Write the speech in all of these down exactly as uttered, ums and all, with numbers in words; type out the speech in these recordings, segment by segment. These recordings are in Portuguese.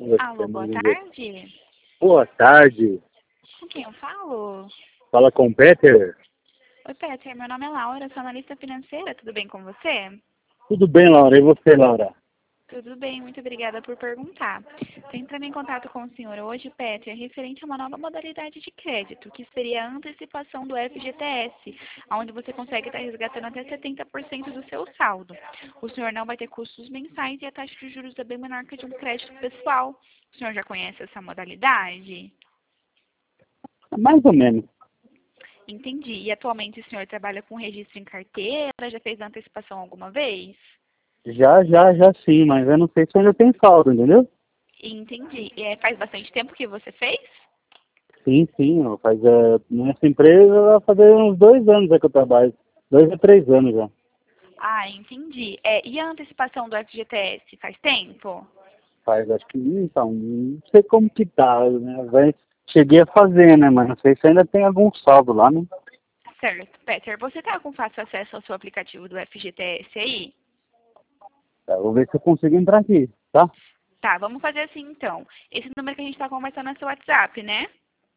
Alô, boa tarde. Boa tarde. Com quem eu falo? Fala com o Peter. Oi, Peter. Meu nome é Laura, sou analista financeira. Tudo bem com você? Tudo bem, Laura? E você, Laura? Tudo bem, muito obrigada por perguntar. Estou entrando em contato com o senhor hoje, Peter, referente a uma nova modalidade de crédito, que seria a antecipação do F G T S, onde você consegue estar resgatando até setenta por cento do seu saldo. O senhor não vai ter custos mensais e a taxa de juros é bem menor que a de um crédito pessoal. O senhor já conhece essa modalidade? Mais ou menos. Entendi. E atualmente o senhor trabalha com registro em carteira? Já fez a antecipação alguma vez? Já, já, já sim, mas eu não sei se ainda tem saldo, entendeu? Entendi. É, faz bastante tempo que você fez? Sim, sim. Ó, faz, é, nessa empresa vai fazer uns dois anos é que eu trabalho. Dois a três anos já. Ah, entendi. É, e a antecipação do F G T S faz tempo? Faz, acho que, então, não sei como que tá, né? Vai, cheguei a fazer, né? Mas não sei se ainda tem algum saldo lá, né? Certo. Peter, você está com fácil acesso ao seu aplicativo do F G T S aí? Tá, vou ver se eu consigo entrar aqui, tá? Tá, vamos fazer assim então. Esse número que a gente está conversando é seu WhatsApp, né?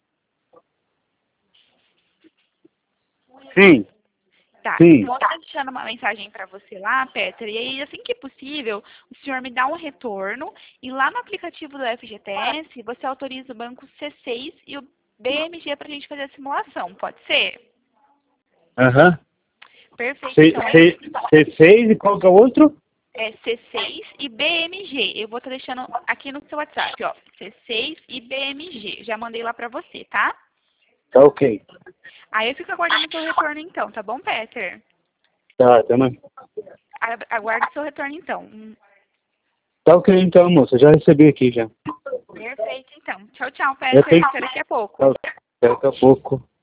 Sim, Tá, sim. então eu estou deixando uma mensagem para você lá, Peter, e aí assim que possível, o senhor me dá um retorno e lá no aplicativo do F G T S você autoriza o banco C seis e o B M G para a gente fazer a simulação, pode ser? Aham. Perfeito, C, então aí C, C seis e qual que é o outro? é C seis e B M G. Eu vou estar deixando aqui no seu WhatsApp, ó, C seis e B M G. Já mandei lá para você, tá? Tá ok. Aí eu fico aguardando o seu retorno então, tá bom, Peter? Tá, tá, mas... A- Aguarde o seu retorno então. Hum, tá ok então, moça. Já recebi aqui já. Perfeito, então. Tchau, tchau, Eu Peter. tenho Até daqui a pouco. que... Daqui a pouco.